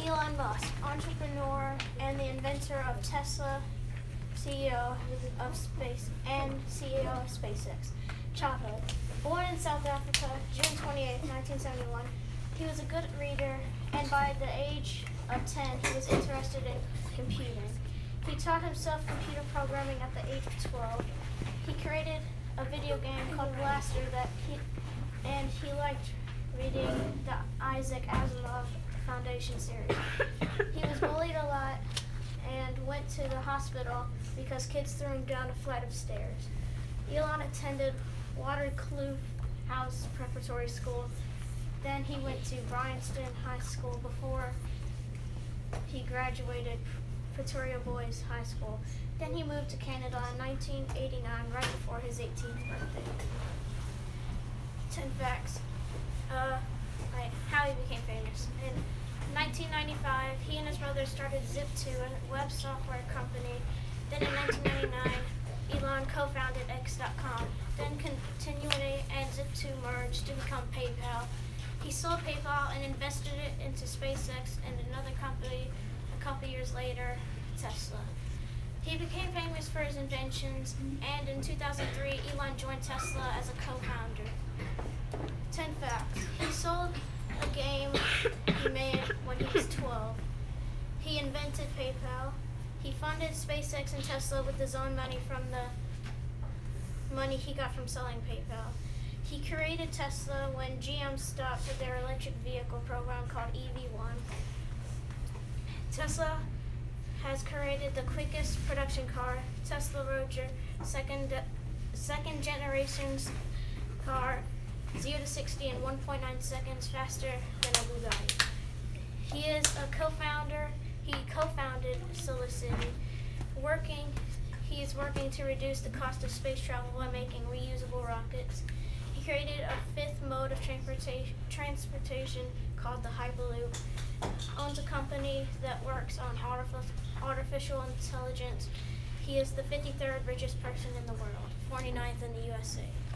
Elon Musk, entrepreneur and the inventor of Tesla, CEO of Space and CEO of SpaceX. Childhood. Born in South Africa, June 28, 1971, he was a good reader, and by the age of 10, he was interested in computing. He taught himself computer programming at the age of 12. He created a video game called Blaster and he liked reading the Isaac Asimov Foundation series. He was bullied a lot and went to the hospital because kids threw him down a flight of stairs. Elon attended Waterkloof House Preparatory School. Then he went to Bryanston High School before he graduated Pretoria Boys High School. Then he moved to Canada in 1989, right before his 18th birthday. 10 facts. How he became famous. In 1995, he and his brother started Zip2, a web software company. Then in 1999, Elon co-founded X.com. Then Continuity and Zip2 merged to become PayPal. He sold PayPal and invested it into SpaceX and another company a couple years later, Tesla. He became famous for his inventions, and in 2003, Elon joined Tesla as a co-founder. 10 facts. He sold a game he made when he was 12. He invented PayPal. He funded SpaceX and Tesla with his own money from the money he got from selling PayPal. He created Tesla when GM stopped their electric vehicle program called EV1. Tesla has created the quickest production car, Tesla Roadster, second generation's car, 0 to 60 in 1.9 seconds faster than a Bugatti. He is a co-founder. He co-founded SolarCity. He is working to reduce the cost of space travel by making reusable rockets. He created a fifth mode of transportation called the Hyperloop. Owns a company that works on artificial intelligence. He is the 53rd richest person in the world, 49th in the USA.